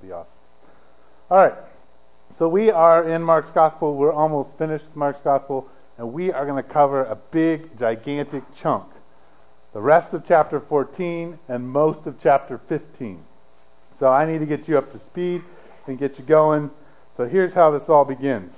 That'd be awesome. All right. So we are in Mark's Gospel. We're almost finished with Mark's Gospel, and we are going to cover a big, gigantic chunk. The rest of chapter 14 and most of chapter 15. So I need to get you up to speed and get you going. So here's how this all begins.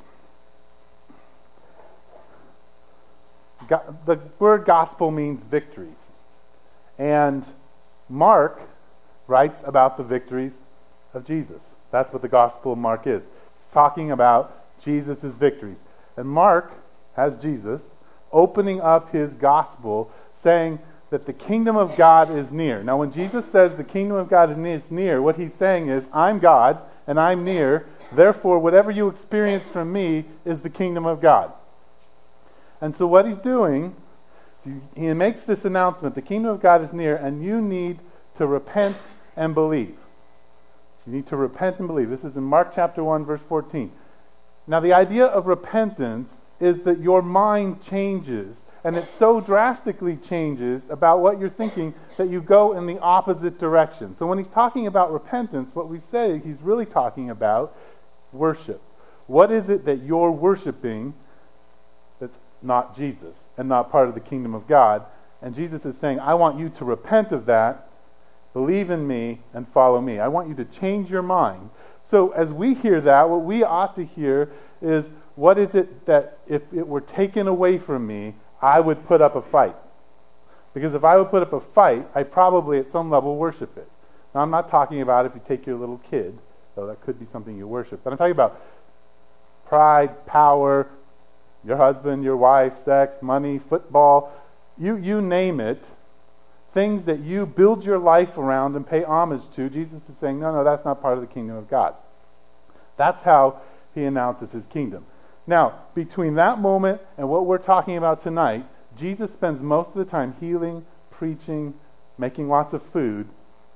The word gospel means victories. And Mark writes about the victories of Jesus. That's what the Gospel of Mark is. It's talking about Jesus' victories. And Mark has Jesus opening up his gospel saying that the kingdom of God is near. Now when Jesus says the kingdom of God is near, what he's saying is, I'm God and I'm near, therefore whatever you experience from me is the kingdom of God. And so what he's doing, he makes this announcement, the kingdom of God is near, and you need to repent and believe. You need to repent and believe. This is in Mark chapter 1, verse 14. Now the idea of repentance is that your mind changes, and it so drastically changes about what you're thinking that you go in the opposite direction. So when he's talking about repentance, what we say he's really talking about worship. What is it that you're worshiping that's not Jesus and not part of the kingdom of God? And Jesus is saying, I want you to repent of that, believe in me, and follow me. I want you to change your mind. So as we hear that, what we ought to hear is, what is it that if it were taken away from me, I would put up a fight? Because if I would put up a fight, I probably at some level worship it. Now I'm not talking about if you take your little kid, though that could be something you worship, but I'm talking about pride, power, your husband, your wife, sex, money, football, you name it, things that you build your life around and pay homage to. Jesus is saying, no, that's not part of the kingdom of God. That's how he announces his kingdom. Now, between that moment and what we're talking about tonight, Jesus spends most of the time healing, preaching, making lots of food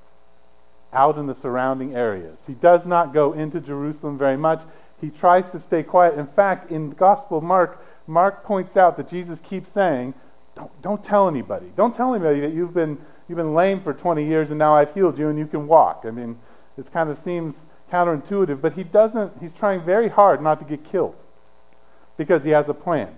out in the surrounding areas. He does not go into Jerusalem very much. He tries to stay quiet. In fact, in the Gospel of Mark points out that Jesus keeps saying, don't tell anybody. Don't tell anybody that you've been lame for 20 years and now I've healed you and you can walk. I mean, this kind of seems counterintuitive, but he's trying very hard not to get killed because he has a plan.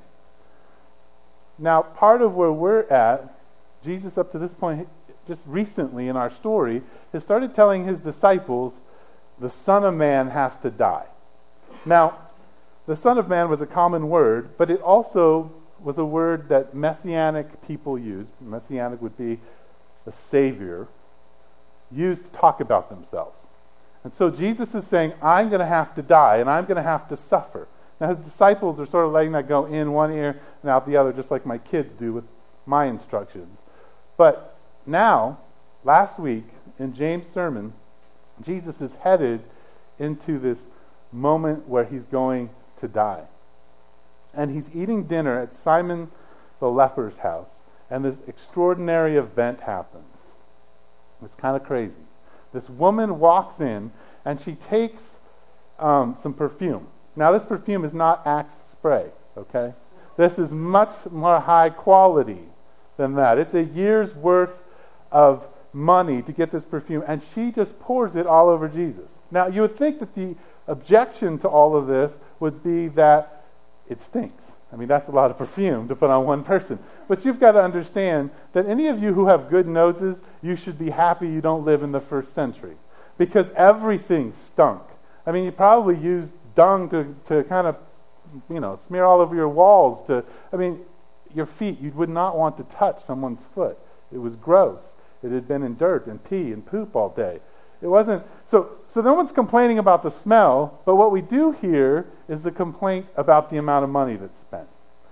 Now, part of where we're at, Jesus up to this point, just recently in our story, has started telling his disciples, the Son of Man has to die. Now, the Son of Man was a common word, but it also was a word that Messianic people used. Messianic would be a savior, used to talk about themselves. And so Jesus is saying, I'm going to have to die, and I'm going to have to suffer. Now his disciples are sort of letting that go in one ear and out the other, just like my kids do with my instructions. But now, last week, in James' sermon, Jesus is headed into this moment where he's going to die. And he's eating dinner at Simon the leper's house, and this extraordinary event happens. It's kind of crazy. This woman walks in, and she takes some perfume. Now, this perfume is not Axe spray, okay? This is much more high quality than that. It's a year's worth of money to get this perfume, and she just pours it all over Jesus. Now, you would think that the objection to all of this would be that it stinks. I mean, that's a lot of perfume to put on one person. But you've got to understand that any of you who have good noses, you should be happy you don't live in the first century. Because everything stunk. I mean, you probably used dung to kind of, smear all over your walls. Your feet, you would not want to touch someone's foot. It was gross. It had been in dirt and pee and poop all day. It wasn't, so no one's complaining about the smell, but what we do hear is the complaint about the amount of money that's spent.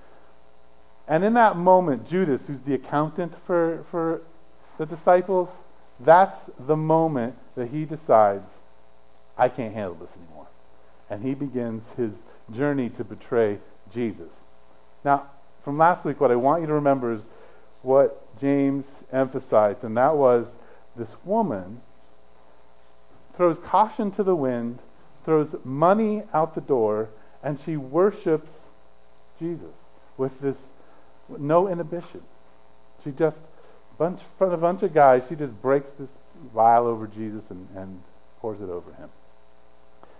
And in that moment, Judas, who's the accountant for the disciples, that's the moment that he decides, I can't handle this anymore. And he begins his journey to betray Jesus. Now, from last week, what I want you to remember is what James emphasized, and that was this woman throws caution to the wind, throws money out the door, and she worships Jesus with no inhibition. She just, in front of a bunch of guys, she just breaks this vial over Jesus and pours it over him.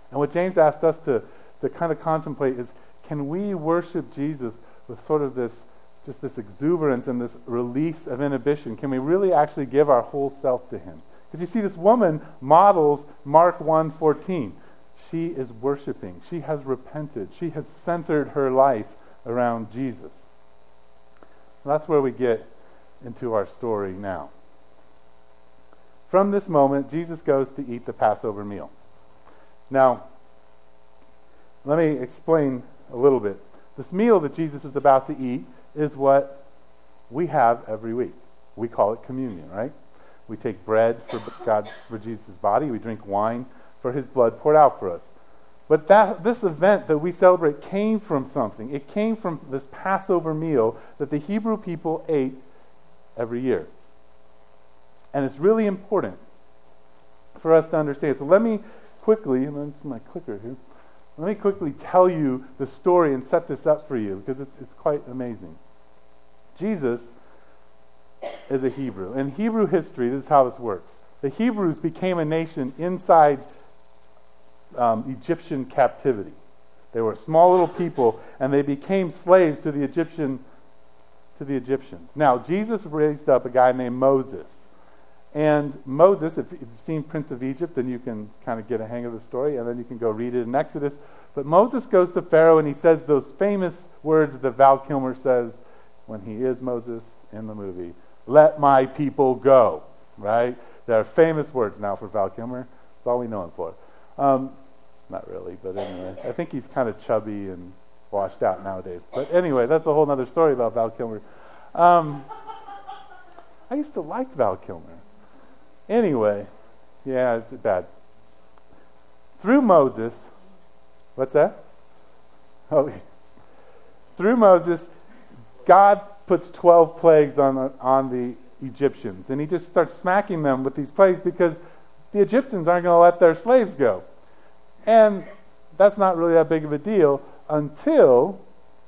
And what James asked us to kind of contemplate is, can we worship Jesus with sort of this exuberance and this release of inhibition? Can we really actually give our whole self to him? Because you see, this woman models Mark 1:14. She is worshiping. She has repented. She has centered her life around Jesus. That's where we get into our story now. From this moment, Jesus goes to eat the Passover meal. Now, let me explain a little bit. This meal that Jesus is about to eat is what we have every week. We call it communion, right? We take bread for Jesus' body. We drink wine for his blood poured out for us. But this event that we celebrate came from something. It came from this Passover meal that the Hebrew people ate every year. And it's really important for us to understand. So let me quickly, and that's my clicker here, let me quickly tell you the story and set this up for you, because it's quite amazing. Jesus is a Hebrew. In Hebrew history, this is how this works. The Hebrews became a nation inside Egyptian captivity. They were a small little people, and they became slaves to the Egyptians. Now, Jesus raised up a guy named Moses. And Moses, if you've seen Prince of Egypt, then you can kind of get a hang of the story, and then you can go read it in Exodus. But Moses goes to Pharaoh, and he says those famous words that Val Kilmer says when he is Moses in the movie, "Let my people go," right? There are famous words now for Val Kilmer. That's all we know him for. Not really, but anyway. I think he's kind of chubby and washed out nowadays. But anyway, that's a whole other story about Val Kilmer. I used to like Val Kilmer. Anyway, yeah, it's bad. Through Moses, what's that? Oh, through Moses, God puts 12 plagues on the Egyptians, and he just starts smacking them with these plagues because the Egyptians aren't going to let their slaves go. And that's not really that big of a deal until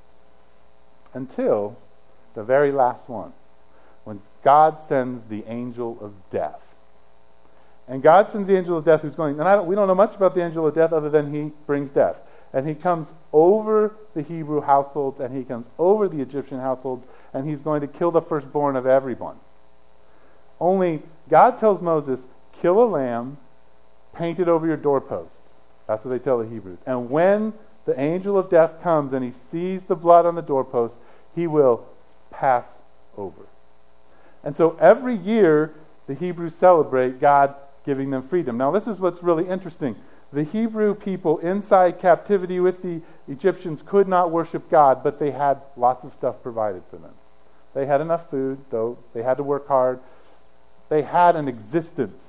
the very last one, when God sends the angel of death. And God sends the angel of death who's going, and we don't know much about the angel of death other than he brings death. And he comes over the Hebrew households, and he comes over the Egyptian households, and he's going to kill the firstborn of everyone. Only God tells Moses, kill a lamb, paint it over your doorposts. That's what they tell the Hebrews. And when the angel of death comes and he sees the blood on the doorpost, he will pass over. And so every year, the Hebrews celebrate God giving them freedom. Now, this is what's really interesting. The Hebrew people inside captivity with the Egyptians could not worship God, but they had lots of stuff provided for them. They had enough food, though they had to work hard. They had an existence.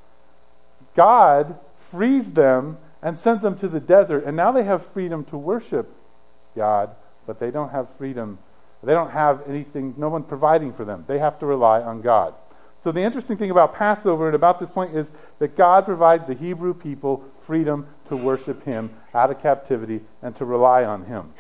God frees them and sends them to the desert, and now they have freedom to worship God, but they don't have freedom. They don't have anything, no one providing for them. They have to rely on God. So the interesting thing about Passover and about this point is that God provides the Hebrew people freedom to worship him out of captivity and to rely on him.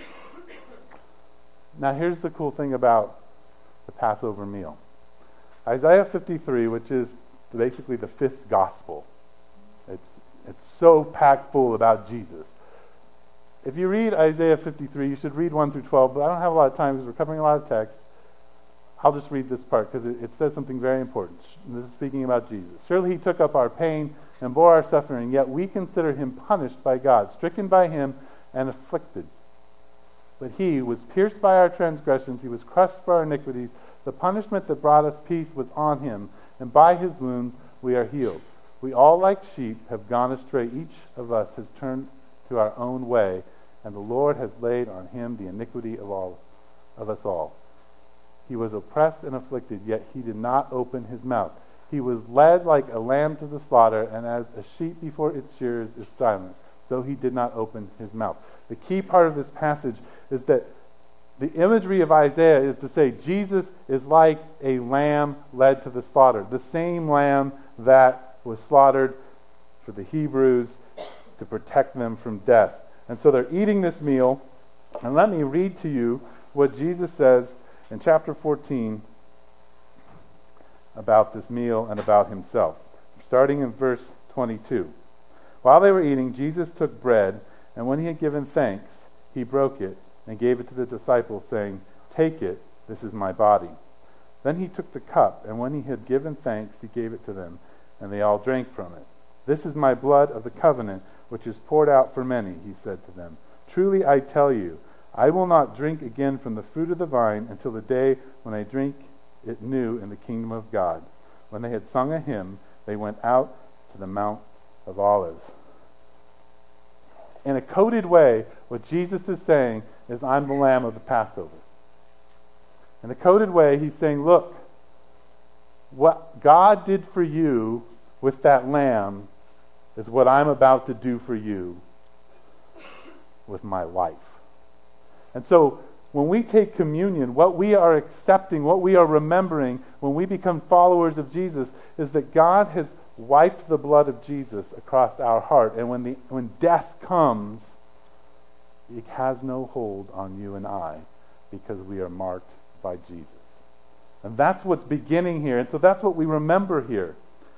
Now here's the cool thing about the Passover meal. Isaiah 53, which is basically the fifth gospel. It's so packed full about Jesus. If you read Isaiah 53, you should read 1 through 12, but I don't have a lot of time because we're covering a lot of text. I'll just read this part because it says something very important. This is speaking about Jesus. Surely he took up our pain and bore our suffering, yet we consider him punished by God, stricken by him and afflicted. But he was pierced by our transgressions, he was crushed for our iniquities. The punishment that brought us peace was on him, and by his wounds we are healed. We all like sheep have gone astray. Each of us has turned to our own way, and the Lord has laid on him the iniquity of us all. He was oppressed and afflicted, yet he did not open his mouth. He was led like a lamb to the slaughter, and as a sheep before its shearers is silent, so he did not open his mouth. The key part of this passage is that the imagery of Isaiah is to say Jesus is like a lamb led to the slaughter. The same lamb that was slaughtered for the Hebrews to protect them from death. And so they're eating this meal. And let me read to you what Jesus says in chapter 14 about this meal and about himself. Starting in verse 22. While they were eating, Jesus took bread, and when he had given thanks, he broke it and gave it to the disciples, saying, "Take it, this is my body." Then he took the cup, and when he had given thanks, he gave it to them, and they all drank from it. "This is my blood of the covenant, which is poured out for many," he said to them. "Truly I tell you, I will not drink again from the fruit of the vine until the day when I drink it new in the kingdom of God." When they had sung a hymn, they went out to the Mount of Olives. In a coded way, what Jesus is saying is, I'm the Lamb of the Passover. In a coded way, he's saying, look, what God did for you with that lamb is what I'm about to do for you with my life. And so, when we take communion, what we are accepting, what we are remembering when we become followers of Jesus is that God has wiped the blood of Jesus across our heart. And when death comes, it has no hold on you and I because we are marked by Jesus. And that's what's beginning here. And so that's what we remember here.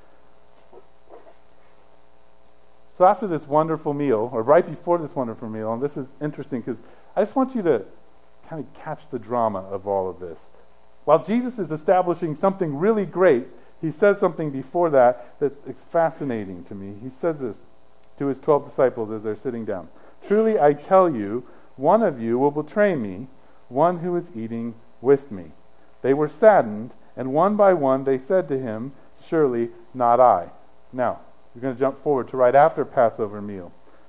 So after this wonderful meal, or right before this wonderful meal, and this is interesting because I just want you to kind of catch the drama of all of this. While Jesus is establishing something really great, he says something before that that's fascinating to me. He says this to his 12 disciples as they're sitting down. "Truly I tell you, one of you will betray me, one who is eating with me." They were saddened, and one by one they said to him, "Surely not I." Now, we're going to jump forward to right after Passover meal.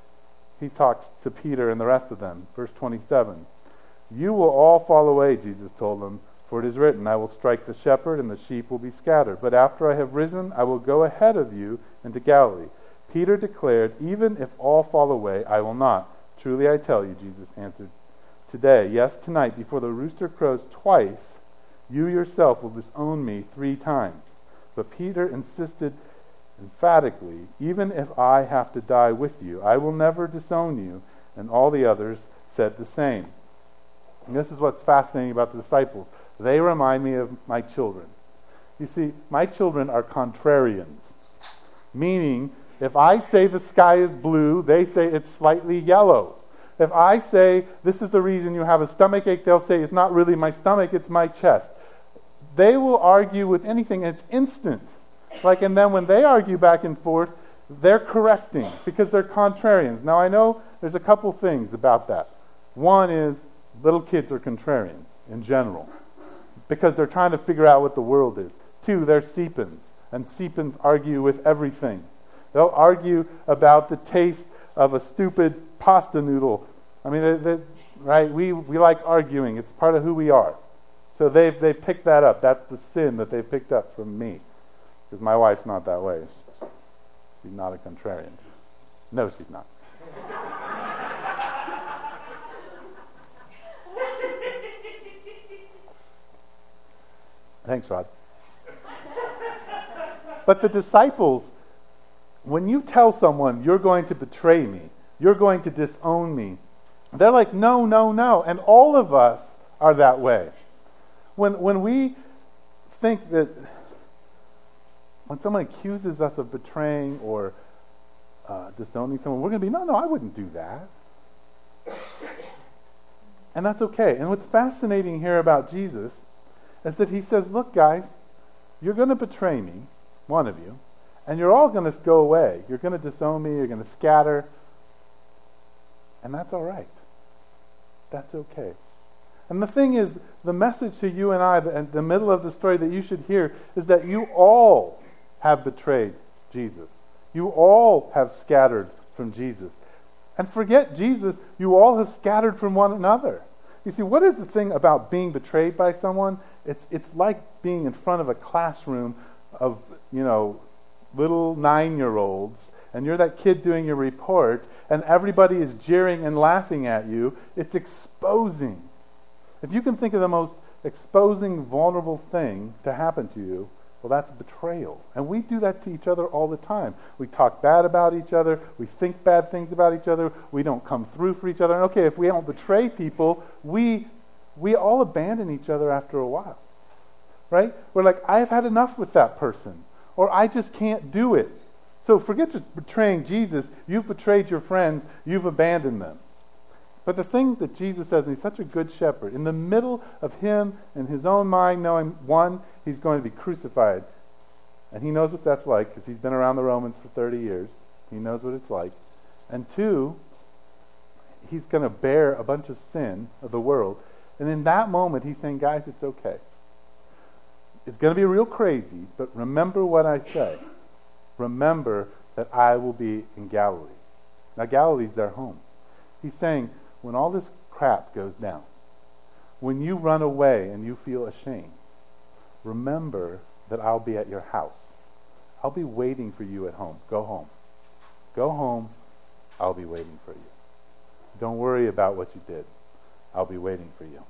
He talks to Peter and the rest of them. Verse 27. "You will all fall away," Jesus told them, "for it is written, I will strike the shepherd and the sheep will be scattered. But after I have risen, I will go ahead of you into Galilee." Peter declared, "Even if all fall away, I will not." "Truly I tell you," Jesus answered, "today, yes, tonight, before the rooster crows twice, you yourself will disown me 3 times." But Peter insisted emphatically, "Even if I have to die with you, I will never disown you." And all the others said the same. And this is what's fascinating about the disciples. They remind me of my children. You see, my children are contrarians. Meaning, if I say the sky is blue, they say it's slightly yellow. If I say this is the reason you have a stomachache, they'll say it's not really my stomach, it's my chest. They will argue with anything, and it's instant. And then when they argue back and forth, they're correcting because they're contrarians. Now I know there's a couple things about that. One is little kids are contrarians in general because they're trying to figure out what the world is. 2, they're sepins, and sepins argue with everything. They'll argue about the taste of a stupid pasta noodle. I mean, right? We like arguing. It's part of who we are. So they've picked that up. That's the sin that they've picked up from me. Because my wife's not that way. She's not a contrarian. No, she's not. Thanks, Rod. But the disciples, when you tell someone you're going to betray me, you're going to disown me, they're like, no, no, no. And all of us are that way. When we think that when someone accuses us of betraying or disowning someone, we're going to be, no, I wouldn't do that. And that's okay. And what's fascinating here about Jesus is that he says, look, guys, you're going to betray me, one of you, and you're all going to go away. You're going to disown me. You're going to scatter. And that's all right. That's okay. And the thing is, the message to you and I, in the middle of the story that you should hear, is that you all have betrayed Jesus. You all have scattered from Jesus. And forget Jesus, you all have scattered from one another. You see, what is the thing about being betrayed by someone? It's like being in front of a classroom of, little 9-year-olds, and you're that kid doing your report, and everybody is jeering and laughing at you. It's exposing. If you can think of the most exposing, vulnerable thing to happen to you, well, that's betrayal. And we do that to each other all the time. We talk bad about each other. We think bad things about each other. We don't come through for each other. And okay, if we don't betray people, we all abandon each other after a while. Right? We're like, I've had enough with that person. Or I just can't do it. So forget just betraying Jesus. You've betrayed your friends. You've abandoned them. But the thing that Jesus says, and he's such a good shepherd, in the middle of him and his own mind knowing, one, he's going to be crucified. And he knows what that's like because he's been around the Romans for 30 years. He knows what it's like. And two, he's going to bear a bunch of sin of the world. And in that moment, he's saying, guys, it's okay. It's going to be real crazy, but remember what I say. Remember that I will be in Galilee. Now, Galilee's their home. He's saying, when all this crap goes down, when you run away and you feel ashamed, remember that I'll be at your house. I'll be waiting for you at home. Go home. Go home. I'll be waiting for you. Don't worry about what you did. I'll be waiting for you.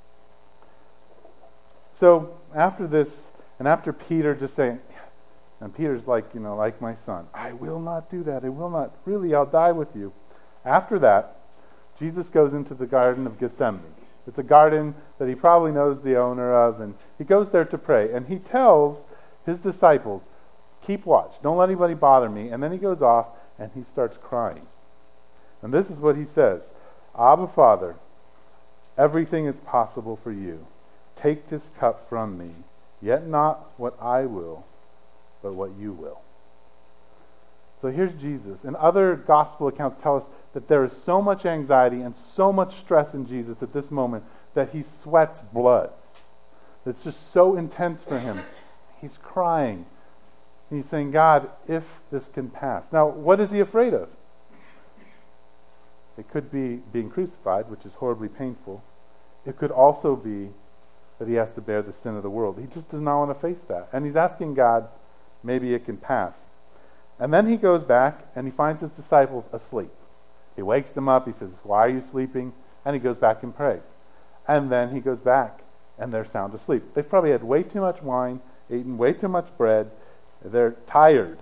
So after this, and after Peter just saying, and Peter's like, like my son, I will not do that. I will not. Really, I'll die with you. After that, Jesus goes into the Garden of Gethsemane. It's a garden that he probably knows the owner of, and he goes there to pray. And he tells his disciples, keep watch. Don't let anybody bother me. And then he goes off and he starts crying. And this is what he says. Abba, Father, everything is possible for you. Take this cup from me, yet not what I will, but what you will. So here's Jesus. And other gospel accounts tell us that there is so much anxiety and so much stress in Jesus at this moment that he sweats blood. It's just so intense for him. He's crying. He's saying, God, if this can pass. Now, what is he afraid of? It could be being crucified, which is horribly painful. It could also be that he has to bear the sin of the world. He just does not want to face that. And he's asking God, maybe it can pass. And then he goes back and he finds his disciples asleep. He wakes them up. He says, why are you sleeping? And he goes back and prays. And then he goes back and they're sound asleep. They've probably had way too much wine, eaten way too much bread. They're tired.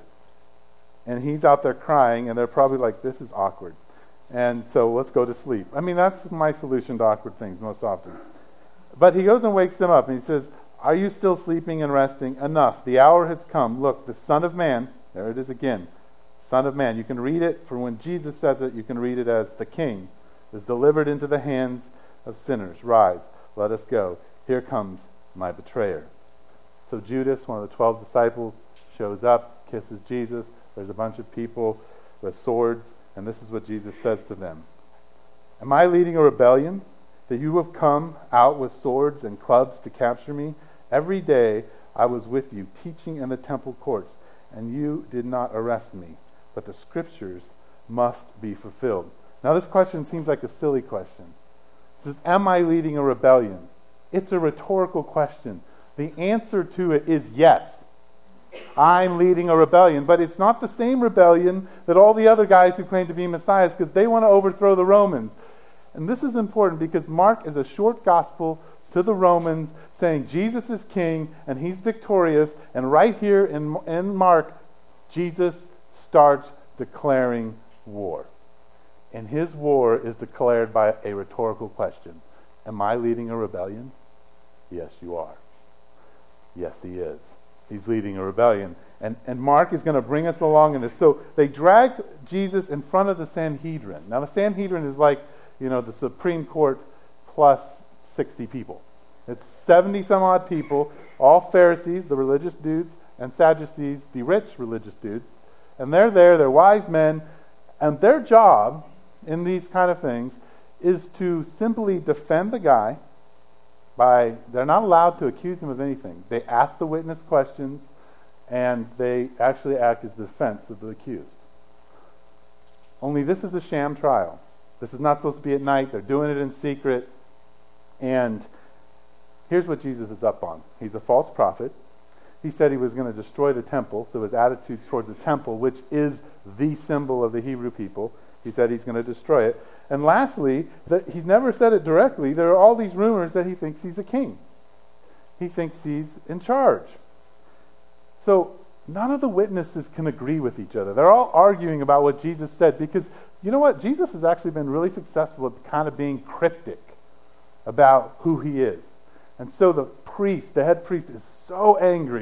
And he's out there crying and they're probably like, this is awkward. And so let's go to sleep. I mean, that's my solution to awkward things most often. But he goes and wakes them up and he says, are you still sleeping and resting? Enough. The hour has come. Look, the Son of Man, there it is again, Son of Man. You can read it, for when Jesus says it, you can read it as the King is delivered into the hands of sinners. Rise, let us go. Here comes my betrayer. So Judas, one of the 12 disciples, shows up, kisses Jesus. There's a bunch of people with swords, and this is what Jesus says to them. Am I leading a rebellion, that you have come out with swords and clubs to capture me? Every day I was with you, teaching in the temple courts, and you did not arrest me. But the scriptures must be fulfilled. Now this question seems like a silly question. It says, am I leading a rebellion? It's a rhetorical question. The answer to it is yes. I'm leading a rebellion, but it's not the same rebellion that all the other guys who claim to be messiahs, because they want to overthrow the Romans. And this is important because Mark is a short gospel to the Romans saying Jesus is king and he's victorious. And right here in Mark, Jesus starts declaring war. And his war is declared by a rhetorical question. Am I leading a rebellion? Yes, you are. Yes, he is. He's leading a rebellion. And Mark is going to bring us along in this. So they drag Jesus in front of the Sanhedrin. Now the Sanhedrin is like, the Supreme Court plus 60 people. It's 70 some odd people, all Pharisees, the religious dudes, and Sadducees, the rich religious dudes. And they're there, they're wise men, and their job in these kind of things is to simply defend the guy they're not allowed to accuse him of anything. They ask the witness questions, and they actually act as defense of the accused. Only this is a sham trial. This is not supposed to be at night. They're doing it in secret. And here's what Jesus is up on. He's a false prophet. He said he was going to destroy the temple, so his attitude towards the temple, which is the symbol of the Hebrew people, he said he's going to destroy it. And lastly, he's never said it directly. There are all these rumors that he thinks he's a king. He thinks he's in charge. So none of the witnesses can agree with each other. They're all arguing about what Jesus said because, you know what? Jesus has actually been really successful at kind of being cryptic about who he is. And so the head priest, is so angry.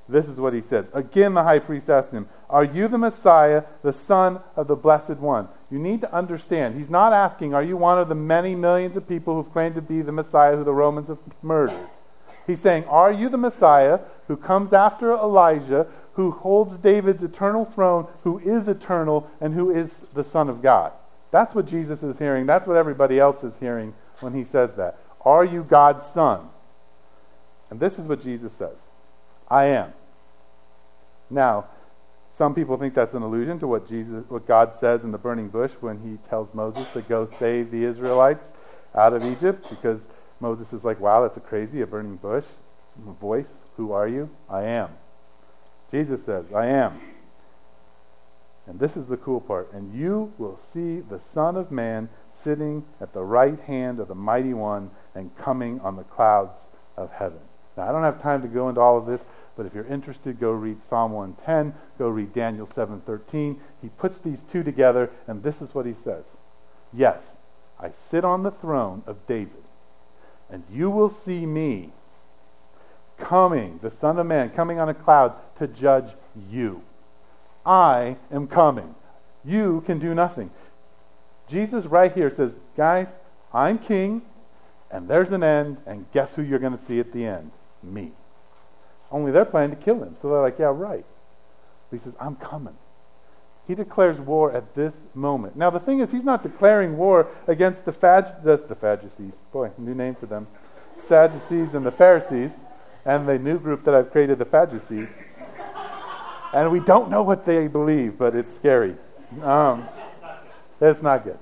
this is what he says. Again, the high priest asked him, "Are you the Messiah, the Son of the Blessed One?" You need to understand, he's not asking, are you one of the many millions of people who've claimed to be the Messiah who the Romans have murdered? He's saying, are you the Messiah who comes after Elijah, who holds David's eternal throne, who is eternal, and who is the Son of God? That's what Jesus is hearing. That's what everybody else is hearing when he says that. Are you God's Son? And this is what Jesus says. I am. Now, some people think that's an allusion to what God says in the burning bush when he tells Moses to go save the Israelites out of Egypt, because Moses is like, wow, that's a burning bush. A voice, who are you? I am. Jesus says, I am. And this is the cool part. And you will see the Son of Man sitting at the right hand of the Mighty One and coming on the clouds of heaven. Now, I don't have time to go into all of this, but if you're interested, go read Psalm 110, go read Daniel 7:13. He puts these two together, and this is what he says. Yes, I sit on the throne of David, and you will see me coming, the Son of Man, coming on a cloud to judge you. I am coming. You can do nothing. Jesus right here says, guys, I'm king, and there's an end, and guess who you're going to see at the end? Me. Only they're planning to kill him. So they're like, yeah, right. But he says, I'm coming. He declares war at this moment. Now the thing is, he's not declaring war against the Sadducees. Boy, new name for them. Sadducees and the Pharisees, and the new group that I've created, the Sadducees. And we don't know what they believe, but it's scary. It's not good.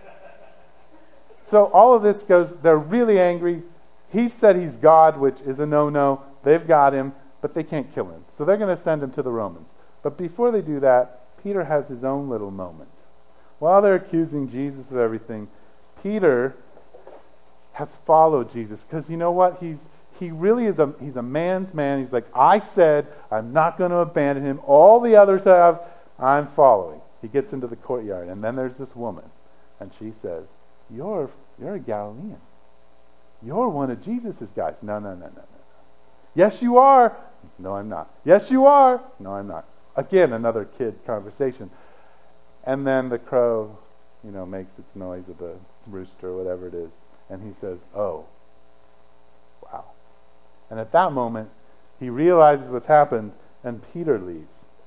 So all of this goes, they're really angry. He said he's God, which is a no-no. They've got him, but they can't kill him. So they're going to send him to the Romans. But before they do that, Peter has his own little moment. While they're accusing Jesus of everything, Peter has followed Jesus. Because you know what? He really is he's a man's man. He's like, I said I'm not going to abandon him. All the others have, I'm following. He gets into the courtyard, and then there's this woman. And she says, You're a Galilean. You're one of Jesus' guys. No. Yes, you are. No, I'm not. Yes, you are. No, I'm not. Again, another kid conversation. And then the crow, makes its noise of the rooster or whatever it is. And he says, oh, wow. And at that moment, he realizes what's happened, and Peter leaves.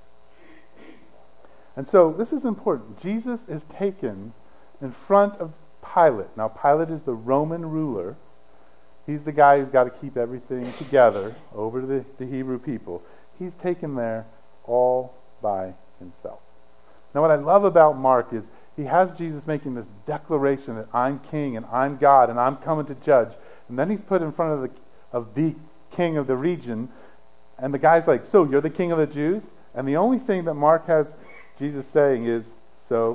And so this is important. Jesus is taken in front of Pilate. Now, Pilate is the Roman ruler. He's the guy who's got to keep everything together over to the Hebrew people. He's taken there all by himself. Now, what I love about Mark is he has Jesus making this declaration that I'm king and I'm God and I'm coming to judge. And then he's put in front of the king of the region. And the guy's like, so you're the king of the Jews? And the only thing that Mark has Jesus saying is, so.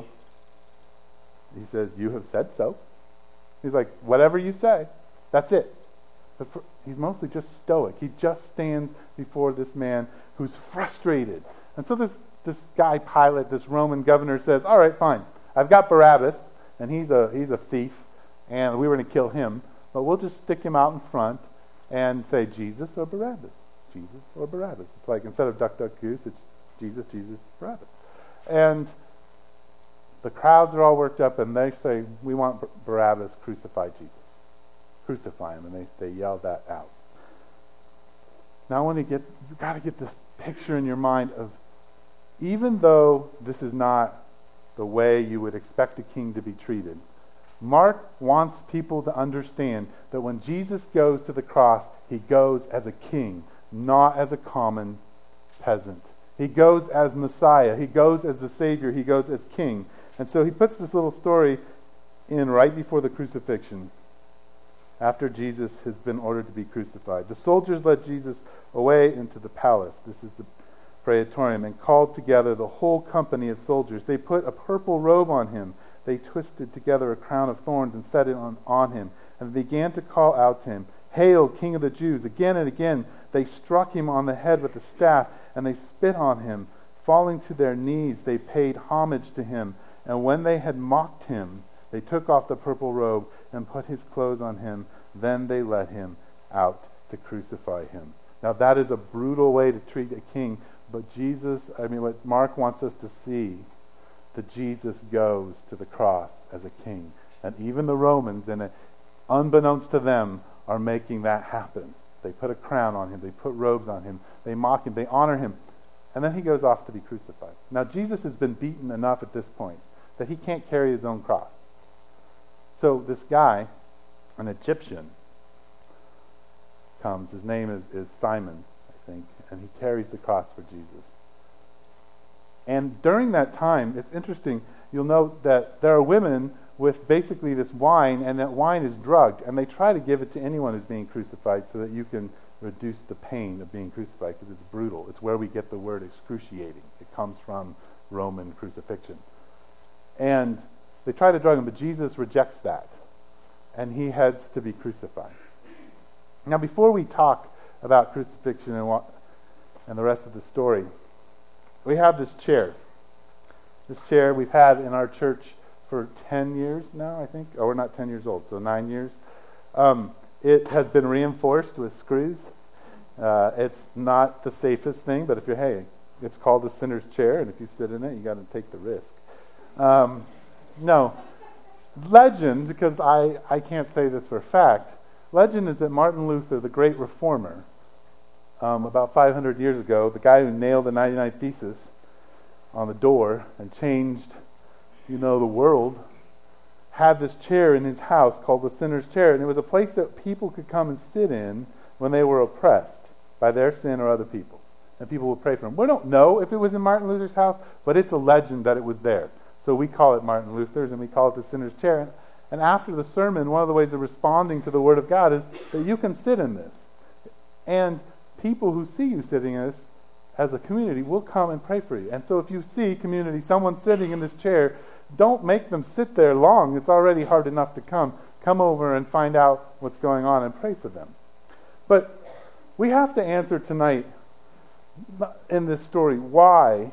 He says, you have said so. He's like, whatever you say, that's it. But he's mostly just stoic. He just stands before this man who's frustrated. And so this guy, Pilate, this Roman governor, says, all right, fine. I've got Barabbas, and he's a thief, and we were going to kill him. But we'll just stick him out in front and say, Jesus or Barabbas? Jesus or Barabbas? It's like, instead of duck, duck, goose, it's Jesus, Barabbas. And the crowds are all worked up, and they say, we want Barabbas, crucify Jesus. Crucify him, and they yell that out. Now you've got to get this picture in your mind of, even though this is not the way you would expect a king to be treated, Mark wants people to understand that when Jesus goes to the cross, he goes as a king, not as a common peasant. He goes as Messiah. He goes as the Savior. He goes as king. And so he puts this little story in right before the crucifixion, after Jesus has been ordered to be crucified. The soldiers led Jesus away into the palace. This is the praetorium, and called together the whole company of soldiers. They put a purple robe on him. They twisted together a crown of thorns and set it on him. And they began to call out to him, Hail, King of the Jews! Again and again they struck him on the head with a staff, and they spit on him. Falling to their knees, they paid homage to him. And when they had mocked him, they took off the purple robe and put his clothes on him. Then they led him out to crucify him. Now that is a brutal way to treat a king, but what Mark wants us to see, that Jesus goes to the cross as a king. And even the Romans, unbeknownst to them, are making that happen. They put a crown on him. They put robes on him. They mock him. They honor him. And then he goes off to be crucified. Now Jesus has been beaten enough at this point that he can't carry his own cross. So this guy, an Egyptian, comes. His name is Simon, I think. And he carries the cross for Jesus. And during that time, it's interesting, you'll note that there are women with basically this wine, and that wine is drugged, and they try to give it to anyone who's being crucified so that you can reduce the pain of being crucified, because it's brutal. It's where we get the word excruciating. It comes from Roman crucifixion. And they try to drug him, but Jesus rejects that, and he heads to be crucified. Now, before we talk about crucifixion and the rest of the story, we have this chair. This chair we've had in our church for 10 years now, I think. Oh, we're not 10 years old, so 9 years. It has been reinforced with screws. It's not the safest thing, but it's called the sinner's chair, and if you sit in it, you got to take the risk. No. Legend, because I can't say this for a fact, legend is that Martin Luther, the great reformer, about 500 years ago, the guy who nailed the 99 Thesis on the door and changed, the world, had this chair in his house called the sinner's chair, and it was a place that people could come and sit in when they were oppressed by their sin or other people's, and people would pray for him. We don't know if it was in Martin Luther's house, but it's a legend that it was there. So we call it Martin Luther's, and we call it the sinner's chair. And after the sermon, one of the ways of responding to the Word of God is that you can sit in this. And people who see you sitting in this as a community will come and pray for you. And so if you see, community, someone sitting in this chair, don't make them sit there long. It's already hard enough to come. Come over and find out what's going on and pray for them. But we have to answer tonight in this story why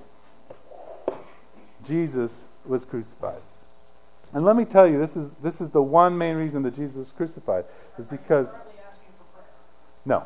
Jesus was crucified. And let me tell you, this is the one main reason that Jesus was crucified, is because... No.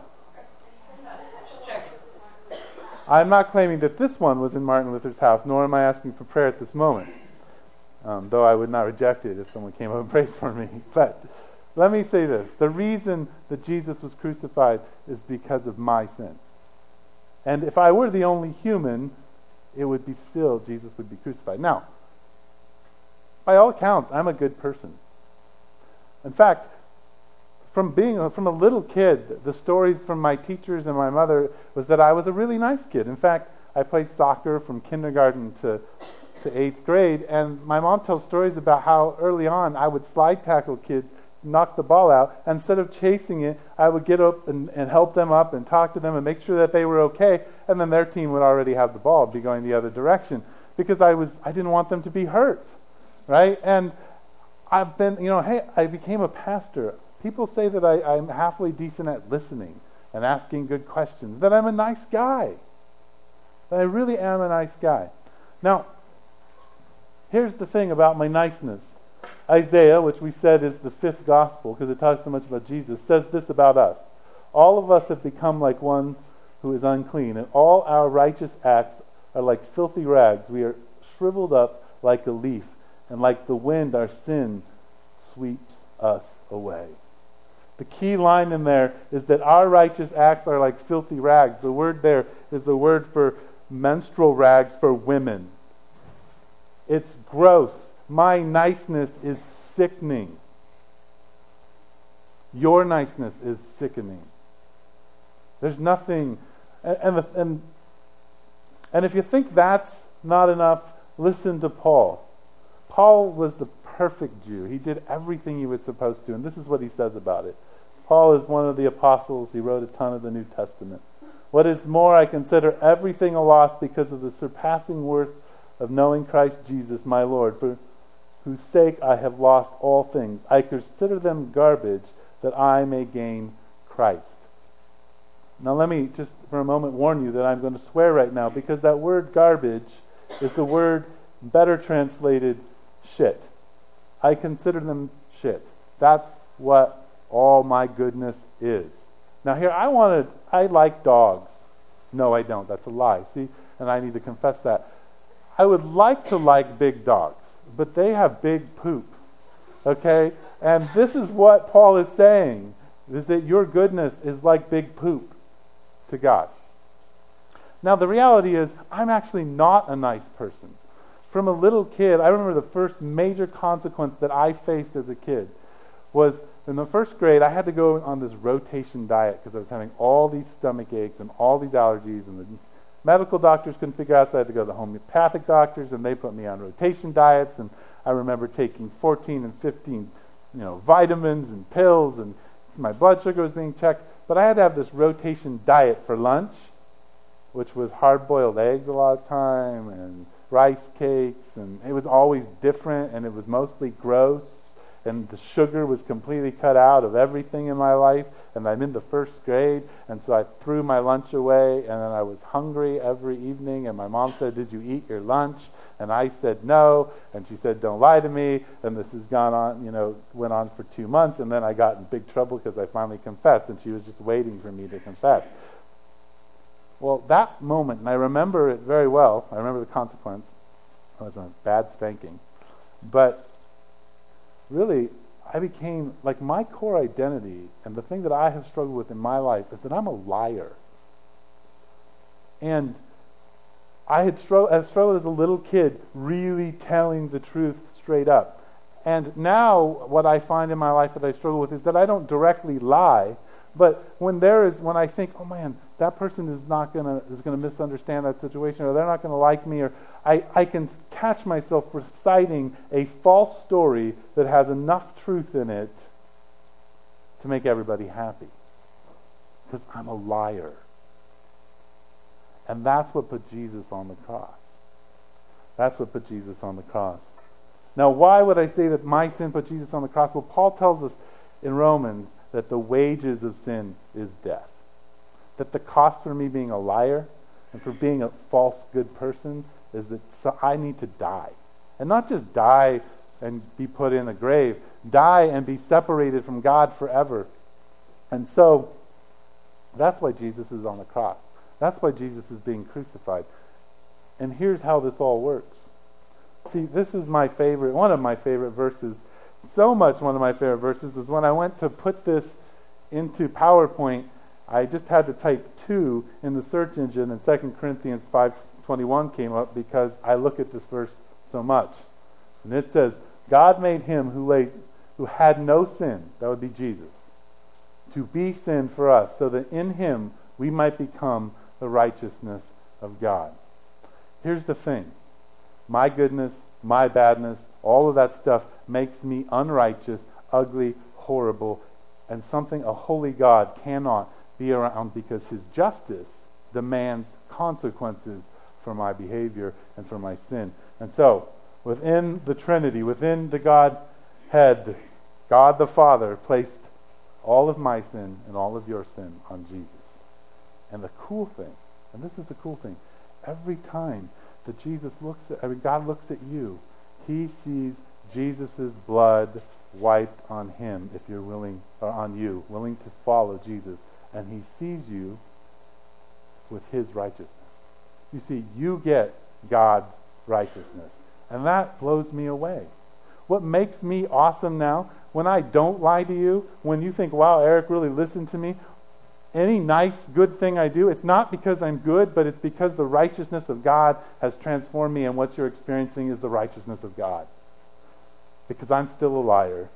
I'm not claiming that this one was in Martin Luther's house, nor am I asking for prayer at this moment. Though I would not reject it if someone came up and prayed for me. But let me say this. The reason that Jesus was crucified is because of my sin. And if I were the only human, it would be still Jesus would be crucified. Now, by all accounts, I'm a good person. In fact, from a little kid, the stories from my teachers and my mother was that I was a really nice kid. In fact, I played soccer from kindergarten to 8th grade, and my mom tells stories about how early on I would slide tackle kids, knock the ball out, and instead of chasing it, I would get up and help them up and talk to them and make sure that they were okay, and then their team would already have the ball and be going the other direction, because I didn't want them to be hurt, right? And I've been, I became a pastor. People say that I'm halfway decent at listening and asking good questions, that I'm a nice guy, that I really am a nice guy. Now, here's the thing about my niceness. Isaiah, which we said is the 5th gospel because it talks so much about Jesus, says this about us. All of us have become like one who is unclean, and all our righteous acts are like filthy rags. We are shriveled up like a leaf, and like the wind our sin sweeps us away. The key line in there is that our righteous acts are like filthy rags. The word there is the word for menstrual rags for women. It's gross. My niceness is sickening. Your niceness is sickening. There's nothing... And if you think that's not enough, listen to Paul. Paul was the perfect Jew. He did everything he was supposed to, and this is what he says about it. Paul is one of the apostles. He wrote a ton of the New Testament. What is more, I consider everything a loss because of the surpassing worth of knowing Christ Jesus, my Lord, for whose sake I have lost all things. I consider them garbage that I may gain Christ. Now let me just for a moment warn you that I'm going to swear right now, because that word garbage is the word better translated shit. I consider them shit. That's what all my goodness is. Now here, I like dogs. No, I don't. That's a lie. See, and I need to confess that. I would like to like big dogs, but they have big poop. Okay? And this is what Paul is saying, is that your goodness is like big poop to God. Now, the reality is, I'm actually not a nice person. From a little kid, I remember the first major consequence that I faced as a kid was in the first grade, I had to go on this rotation diet because I was having all these stomach aches and all these allergies, and the medical doctors couldn't figure out, so I had to go to the homeopathic doctors, and they put me on rotation diets. And I remember taking 14 and 15, vitamins and pills, and my blood sugar was being checked. But I had to have this rotation diet for lunch, which was hard-boiled eggs a lot of time, and rice cakes, and it was always different, and it was mostly gross. And the sugar was completely cut out of everything in my life. And I'm in the first grade, and so I threw my lunch away, and then I was hungry every evening, and my mom said, "Did you eat your lunch?" And I said no, and she said, "Don't lie to me." And this has gone on, went on for 2 months, and then I got in big trouble because I finally confessed, and she was just waiting for me to confess. Well, that moment, and I remember it very well, I remember the consequence. It was a bad spanking. But really, I became, my core identity, and the thing that I have struggled with in my life is that I'm a liar. And I had struggled as a little kid I telling the truth straight up. And now what I find in my life that I struggle with is that I don't directly lie, but when I think, oh man, that person is gonna misunderstand that situation, or they're not gonna like me, or I can catch myself reciting a false story that has enough truth in it to make everybody happy. Because I'm a liar. And that's what put Jesus on the cross. That's what put Jesus on the cross. Now, why would I say that my sin put Jesus on the cross? Well, Paul tells us in Romans that the wages of sin is death. That the cost for me being a liar and for being a false good person is that I need to die. And not just die and be put in a grave. Die and be separated from God forever. And so, that's why Jesus is on the cross. That's why Jesus is being crucified. And here's how this all works. See, this is one of my favorite verses. So much one of my favorite verses was when I went to put this into PowerPoint, I just had to type 2 in the search engine, and 2 Corinthians 5:21 came up because I look at this verse so much. And it says, God made him who had no sin, that would be Jesus, to be sin for us, so that in him we might become the righteousness of God. Here's the thing. My goodness, my badness, all of that stuff makes me unrighteous, ugly, horrible, and something a holy God cannot be around, because his justice demands consequences for my behavior and for my sin. And so, within the Trinity, within the Godhead, God the Father placed all of my sin and all of your sin on Jesus. And the cool thing, and this is the cool thing, every time that God looks at you, he sees Jesus' blood wiped on him, if you're willing, or on you, willing to follow Jesus. And he sees you with his righteousness. You see, you get God's righteousness. And that blows me away. What makes me awesome now, when I don't lie to you, when you think, wow, Eric really listened to me, any nice, good thing I do, it's not because I'm good, but it's because the righteousness of God has transformed me, and what you're experiencing is the righteousness of God. Because I'm still a liar.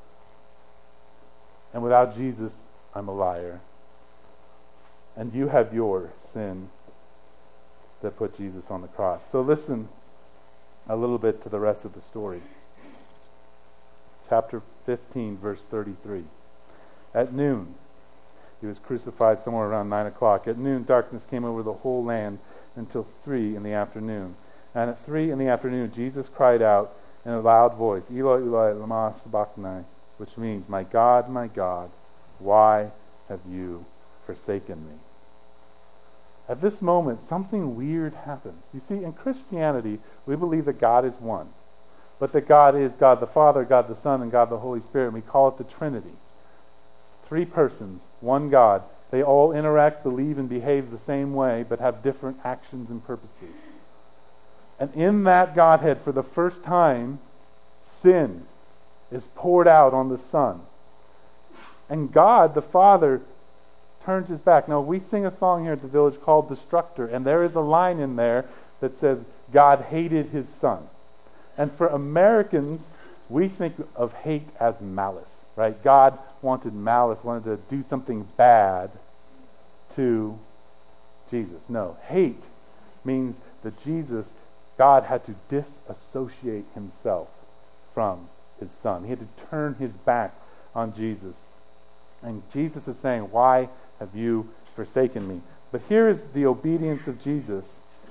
And without Jesus, I'm a liar. And you have your sin that put Jesus on the cross. So listen a little bit to the rest of the story. Chapter 15, verse 33. At noon, he was crucified somewhere around 9 o'clock. At noon, darkness came over the whole land until 3 in the afternoon. And at 3 in the afternoon, Jesus cried out in a loud voice, Eloi, Eloi, lama sabachthani, which means, my God, why have you forsaken me? At this moment, something weird happens. You see, in Christianity, we believe that God is one. But that God is God the Father, God the Son, and God the Holy Spirit, and we call it the Trinity. 3 persons, one God, They all interact, believe, and behave the same way, but have different actions and purposes. And in that Godhead, for the first time, sin is poured out on the Son. And God, the Father, turns his back. Now, we sing a song here at the village called Destructor, and there is a line in there that says, God hated his Son. And for Americans, we think of hate as malice, right? God wanted malice, wanted to do something bad to Jesus. No, hate means that God had to disassociate himself from his Son. He had to turn his back on Jesus. And Jesus is saying, why have you forsaken me? But here is the obedience of Jesus.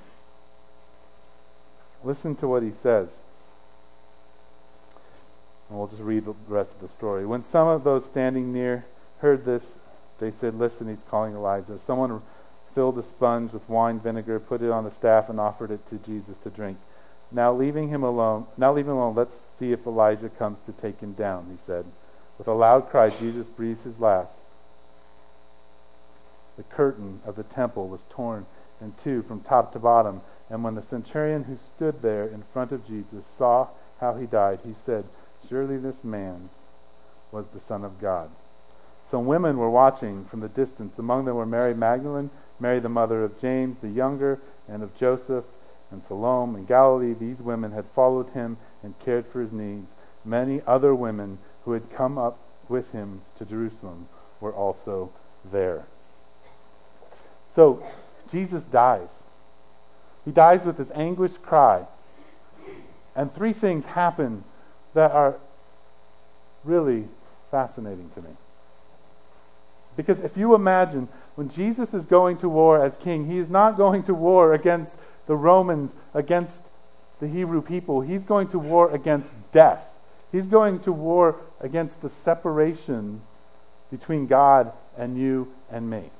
Listen to what he says. And we'll just read the rest of the story. When some of those standing near heard this, they said, listen, he's calling Elijah. Someone filled a sponge with wine vinegar, put it on a staff, and offered it to Jesus to drink. Now leave him alone, let's see if Elijah comes to take him down, he said. With a loud cry, Jesus breathed his last. The curtain of the temple was torn in two from top to bottom, and when the centurion who stood there in front of Jesus saw how he died, he said, surely this man was the Son of God. Some women were watching from the distance. Among them were Mary Magdalene, Mary the mother of James the younger, and of Joseph, and Salome. In Galilee, these women had followed him and cared for his needs. Many other women who had come up with him to Jerusalem were also there. So, Jesus dies. He dies with this anguished cry. And three things happen that are really fascinating to me. Because if you imagine, when Jesus is going to war as king, he is not going to war against the Romans, against the Hebrew people. He's going to war against death. He's going to war against the separation between God and you and me.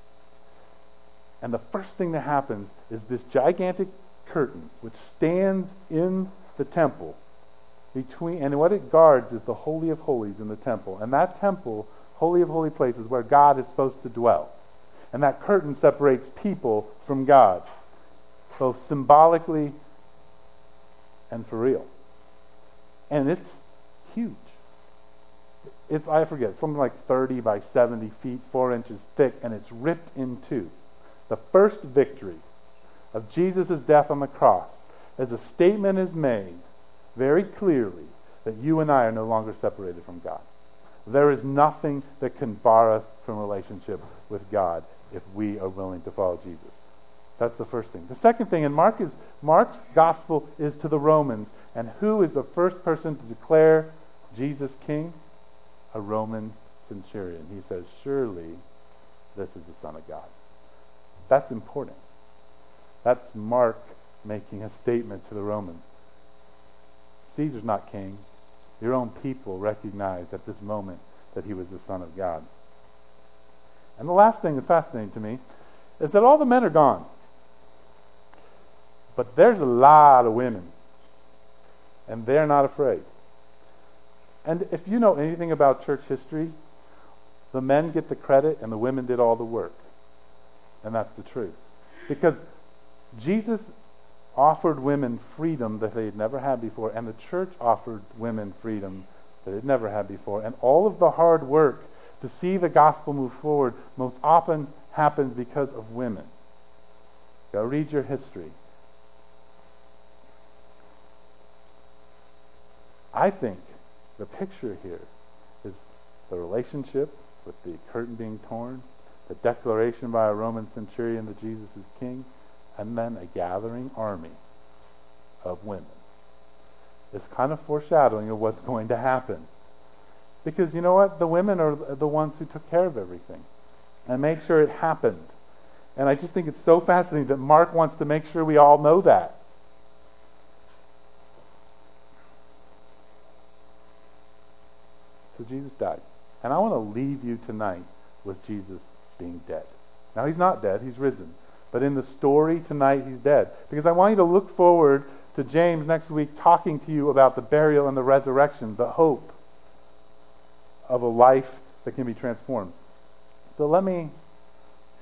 And the first thing that happens is this gigantic curtain which stands in the temple between, and what it guards is the Holy of Holies in the temple. And that temple, Holy of Holy Places, where God is supposed to dwell. And that curtain separates people from God, both symbolically and for real. And it's huge. It's, I forget, something like 30 by 70 feet, 4 inches thick, and it's ripped in two. The first victory of Jesus' death on the cross, as a statement is made very clearly that you and I are no longer separated from God. There is nothing that can bar us from relationship with God if we are willing to follow Jesus. That's the first thing. The second thing, and Mark's gospel is to the Romans. And who is the first person to declare Jesus king? A Roman centurion. He says, surely this is the Son of God. That's important. That's Mark making a statement to the Romans. Caesar's not king. Your own people recognized at this moment that he was the Son of God. And the last thing that's fascinating to me is that all the men are gone. But there's a lot of women. And they're not afraid. And if you know anything about church history, the men get the credit and the women did all the work. And that's the truth. Because Jesus offered women freedom that they had never had before, and the church offered women freedom that it had never had before. And all of the hard work to see the gospel move forward most often happens because of women. Go read your history. I think the picture here is the relationship with the curtain being torn, the declaration by a Roman centurion that Jesus is king, and then a gathering army of women. It's kind of foreshadowing of what's going to happen. Because you know what? The women are the ones who took care of everything and made sure it happened. And I just think it's so fascinating that Mark wants to make sure we all know that. So Jesus died. And I want to leave you tonight with Jesus being dead. Now he's not dead, he's risen. But in the story tonight, he's dead. Because I want you to look forward to James next week talking to you about the burial and the resurrection, the hope of a life that can be transformed. So let me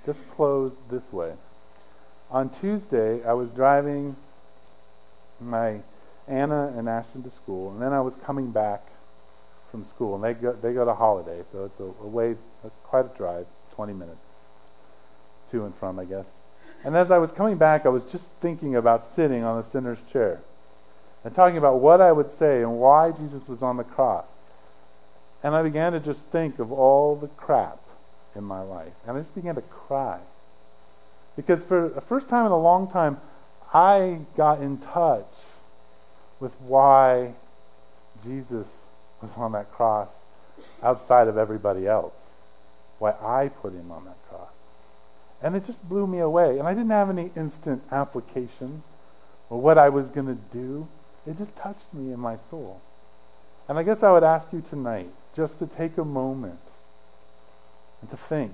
just close this way. On Tuesday, I was driving my Anna and Ashton to school, and then I was coming back from school, and they go to Holiday, so it's quite a drive, 20 minutes to and from, I guess. And as I was coming back, I was just thinking about sitting on the sinner's chair and talking about what I would say and why Jesus was on the cross. And I began to just think of all the crap in my life, and I just began to cry. Because for the first time in a long time, I got in touch with why Jesus was on that cross outside of everybody else. Why I put him on that cross. And it just blew me away. And I didn't have any instant application or what I was going to do. It just touched me in my soul. And I guess I would ask you tonight just to take a moment and to think,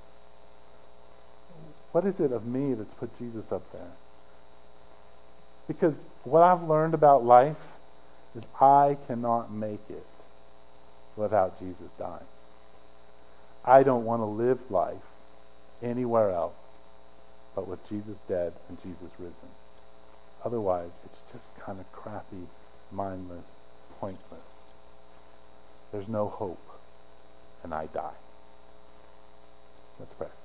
what is it of me that's put Jesus up there? Because what I've learned about life is I cannot make it without Jesus dying. I don't want to live life anywhere else but with Jesus dead and Jesus risen. Otherwise, it's just kind of crappy, mindless, pointless. There's no hope, and I die. Let's pray.